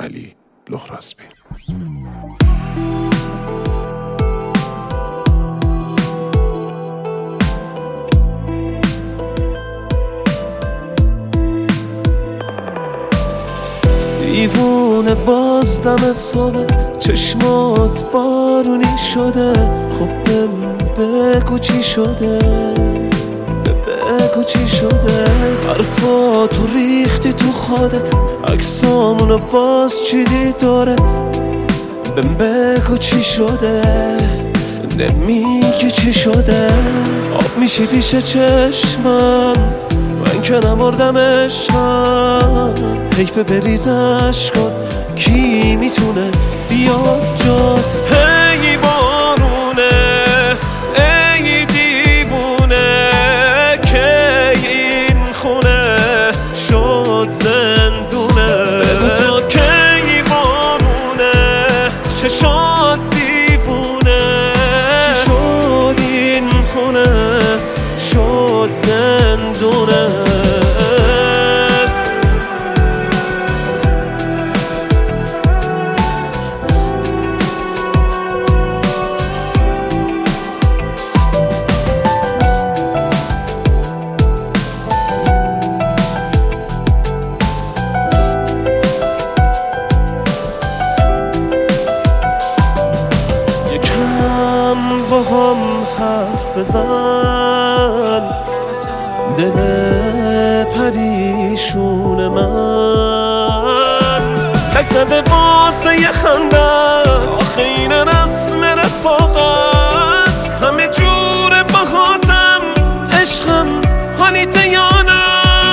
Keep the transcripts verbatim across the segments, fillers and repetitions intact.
علی لهراسبی. دیوونه باز دم صبح چشمات بارونی شده، خب بگو چی شده، بگو چی شده. حرفاتو ریختی تو خودت، عکسامونو باز چیدی داره، بهم بگو چی شده، نمیگی چی شده. آب میشی پیش چشمم، من که نمردم عشقم، حیف بریزش کن، کی میتونه بیاد جات. هی بارونه ای دیوونه، که این خونه شد زندونه. بگو تا کی بارونه، چشات دیوونه، چی شد این خونه شد زندونه. با هم حرف بزن، دل پریشون من لک زده واسه یه خندن. آخه این رسم رفاقت، همه جور باهاتم عشقم، حالیت یا نه.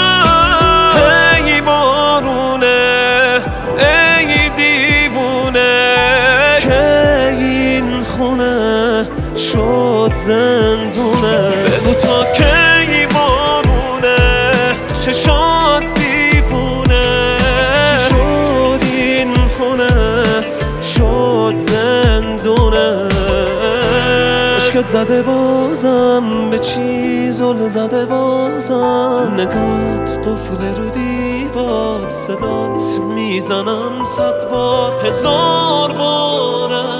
هی بارونه ای دیوونه، که این خونه شد زندونه. بگو تا کی بارونه، چشات دیوونه، چی شد این خونه شد زندونه. عشقت زده بازم به چی زل زده بازم، نگات قفل رو دیوار، صدات میزنم صد بار هزار باره.